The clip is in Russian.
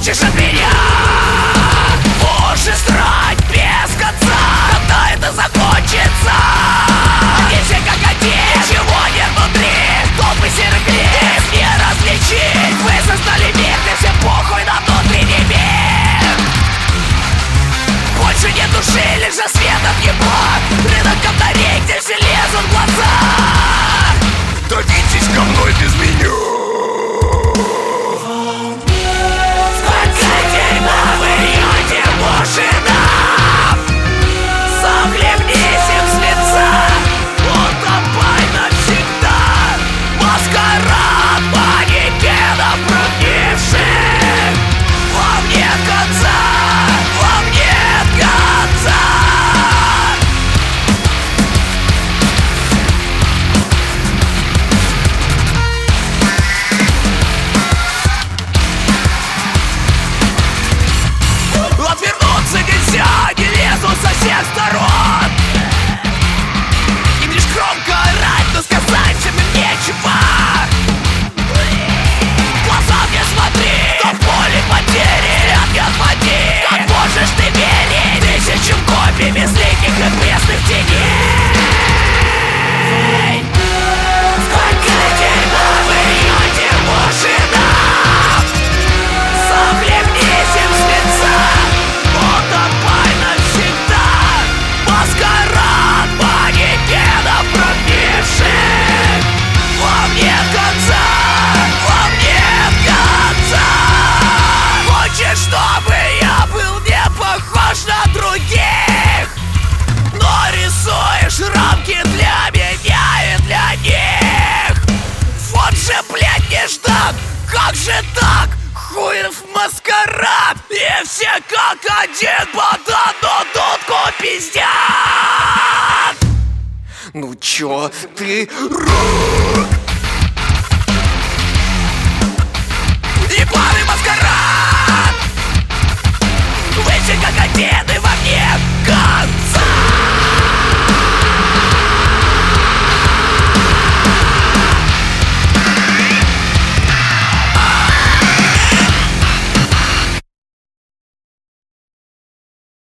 хочешь от меня? Можешь срать без конца, когда это закончится. Они все как один, ничего нет внутри. Толпы серых лиц не различить. Вы создали мир, где всем похуй на внутренний мир. Больше нет души, лишь за свет от него. Рынок ковдарей, где все лезут в глаза. Давитесь ко мной без меня. Сколько дерьма вы льете в машинах. Захлебнись им с лица. Утопай навсегда. Маскарад манекенов пробивших. Вам нет конца, вам нет конца. Отвернуться нельзя, не лезут со всех сторон. Им лишь громко орать, но сказать всем им нечего. В глаза мне смотри, то в поле потери, ряд не отводи. Как можешь ты верить тысячам копий безликих и пресных теней? Сколько дерьма вы льете в машинах. Захлебнись им с лица. Утопай навсегда. Маскарад манекенов пробивших. Вам нет конца, вам нет конца. Хочешь, чтобы я был не похож на других, но рисуешь рамки для меня и для них. Вот же, блядь, неждак, как же так? Хуев маскарад. И все как один под одну дудку пиздят. Ну чё ты, рук? Ебаный маскарад. Вы все как один и во мне конца.